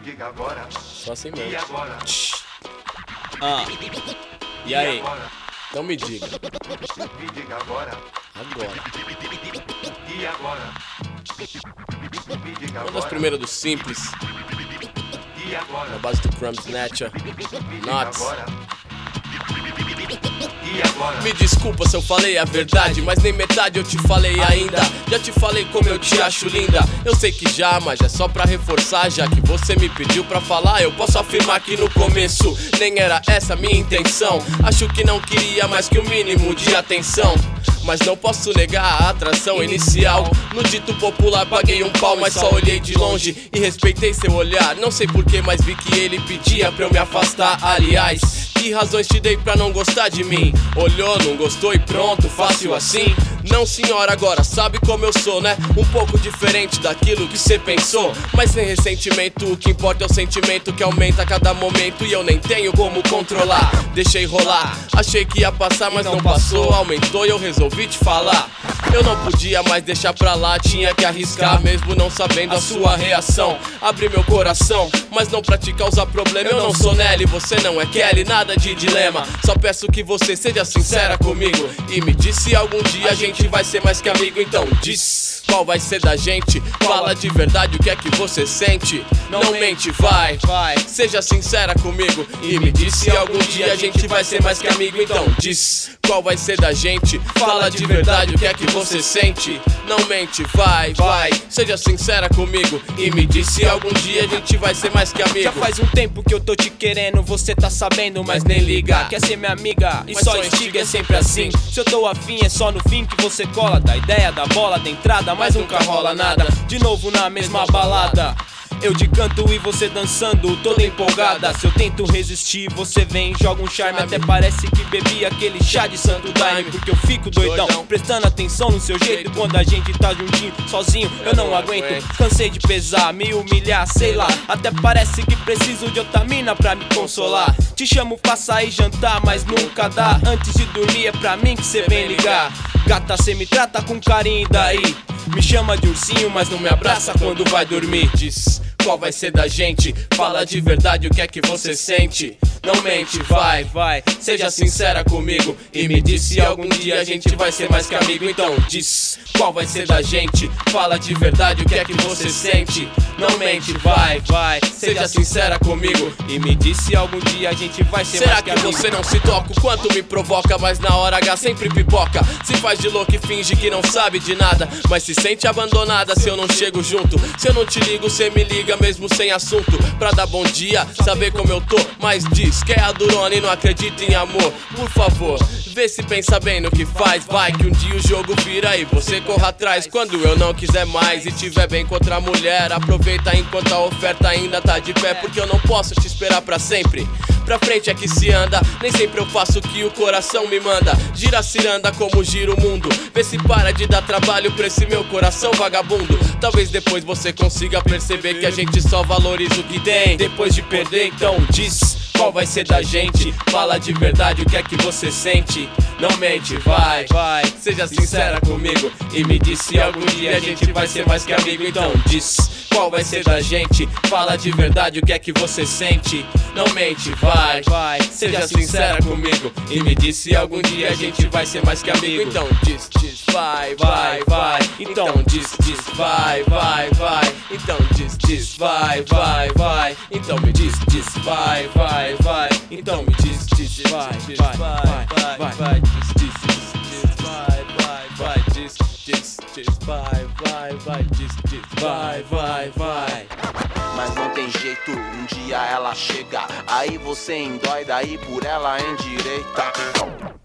diga agora. Só assim mesmo. E agora? E aí? Então me diga. Me diga agora. Agora. E agora? Me diga agora. Uma das primeiras do Simples, E agora? na base do Crumb Snatcher, Me diga Knots. agora. E agora? Me desculpa se eu falei a verdade, mas nem metade eu te falei ainda. Já te falei como eu te acho linda. Eu sei que já, mas é só pra reforçar. Já que você me pediu pra falar, eu posso afirmar que no começo nem era essa a minha intenção. Acho que não queria mais que o mínimo de atenção, mas não posso negar a atração inicial. No dito popular paguei um pau, mas só olhei de longe e respeitei seu olhar. Não sei porquê, mas vi que ele pedia pra eu me afastar. Aliás, que razões te dei pra não gostar de mim? Olhou, não gostou e pronto, fácil assim? Não senhora, agora sabe como eu sou, né? Um pouco diferente daquilo que cê pensou, mas sem ressentimento, o que importa é o sentimento que aumenta a cada momento e eu nem tenho como controlar. Deixei rolar, achei que ia passar, mas não passou. Aumentou e eu resolvi te falar. Eu não podia mais deixar pra lá, tinha que arriscar, mesmo não sabendo a sua reação. Abri meu coração, mas não pra te causar problema. Eu não sou Nelly, você não é Kelly, nada de dilema. Só peço que você seja sincera comigo e me diz se algum dia a gente vai ser mais que amigo. Então diz, qual vai ser da gente? Fala de verdade o que é que você sente. Não mente, vai. Seja sincera comigo e me diz se algum dia a gente vai ser mais que amigo. Então diz, qual vai ser da gente? Fala de verdade o que é que você sente. Não mente, vai. Seja sincera comigo e me diz se algum dia a gente vai ser mais que amigo. Já faz um tempo que eu tô te querendo, você tá sabendo, mas nem liga. Quer ser minha amiga e Mas só instiga, é sempre assim. Se eu tô afim é só no fim que você cola. Da ideia da bola, da entrada, mas nunca rola nada. De novo na mesma balada, eu de canto e você dançando, toda empolgada. Se eu tento resistir, você vem, joga um charme. Até parece que bebi aquele chá de santo daime. Porque eu fico doidão, prestando atenção no seu jeito. Quando a gente tá juntinho, sozinho, eu não aguento. Cansei de pesar, me humilhar, sei lá. Até parece que preciso de outra mina pra me consolar. Te chamo pra sair jantar, mas nunca dá. Antes de dormir é pra mim que cê vem ligar. Gata, cê me trata com carinho, e daí? Me chama de ursinho, mas não me abraça quando vai dormir. Diz, qual vai ser da gente? Fala de verdade o que é que você sente. Não mente, vai. Seja sincera comigo e me diz se algum dia a gente vai ser mais que amigo. Então diz, qual vai ser da gente? Fala de verdade o que é que você sente. Não mente, vai. Seja sincera comigo e me diz se algum dia a gente vai ser mais que amigo. Será que você não se toca o quanto me provoca? Mas na hora H sempre pipoca. Se faz de louco e finge que não sabe de nada, mas se sente abandonada se eu não chego junto. Se eu não te ligo, cê me liga mesmo sem assunto, pra dar bom dia, saber como eu tô. Mas diz que é a durona e não acredita em amor. Por favor, vê se pensa bem no que faz. Vai que um dia o jogo vira e você corra atrás. Quando eu não quiser mais e tiver bem com outra mulher, aproveita enquanto a oferta ainda tá de pé. Porque eu não posso te esperar pra sempre. Pra frente é que se anda, nem sempre eu faço o que o coração me manda. Gira a ciranda como gira o mundo. Vê se para de dar trabalho pra esse meu coração vagabundo. Talvez depois você consiga perceber que a gente só valoriza o que tem depois de perder. Então diz, qual vai ser da gente? Fala de verdade o que é que você sente. Não mente, vai. Seja sincera comigo e me diz se algum dia a gente vai ser mais que amigo. Então diz, qual vai ser da gente? Fala de verdade o que é que você sente. Não mente, vai. Seja sincera comigo e me diz se algum dia a gente vai ser mais que amigo. Então diz, vai. Então diz, vai. Então diz, vai. Então me diz, vai. Então me diz, vai. Vai. Mas não tem jeito, um dia ela chega. Aí você endoida, aí por ela endireita.